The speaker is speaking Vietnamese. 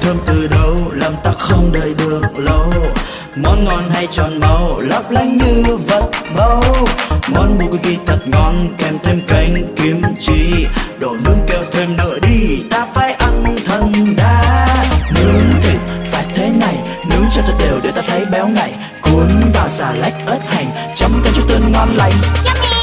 thơm từ đâu làm ta không đợi được lâu. Món ngon hay tròn màu lấp lánh như vật báu. Món bulgogi thật ngon kèm thêm canh kim chi. Đồ nướng kêu thêm nữa đi, ta phải ăn thần đá. Nướng thịt phải thế này, nướng cho thật đều để ta thấy béo này. Cuốn vào xà lách ớt hành, chấm canh chút tương ngon lành. Yummy!